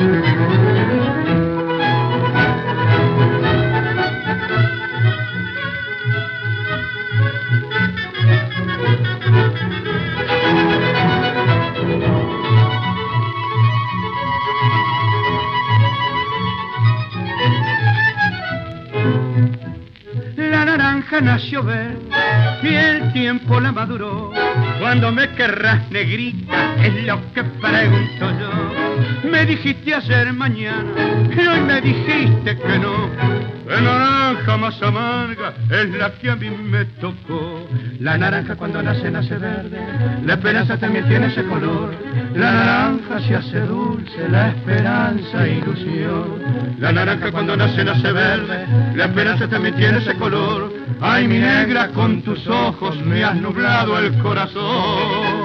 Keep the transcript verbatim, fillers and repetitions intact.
Nació verde y el tiempo la maduró. Cuando me querrás, negrita, es lo que pregunto yo. Me dijiste ayer mañana y hoy me dijiste que no. La naranja más amarga es la que a mí me tocó. La naranja cuando nace, nace verde. La esperanza también tiene ese color. La naranja se hace dulce, la esperanza ilusión. La naranja cuando nace, nace verde. La esperanza también tiene ese color. Ay, mi negra, con tus ojos me has nublado el corazón.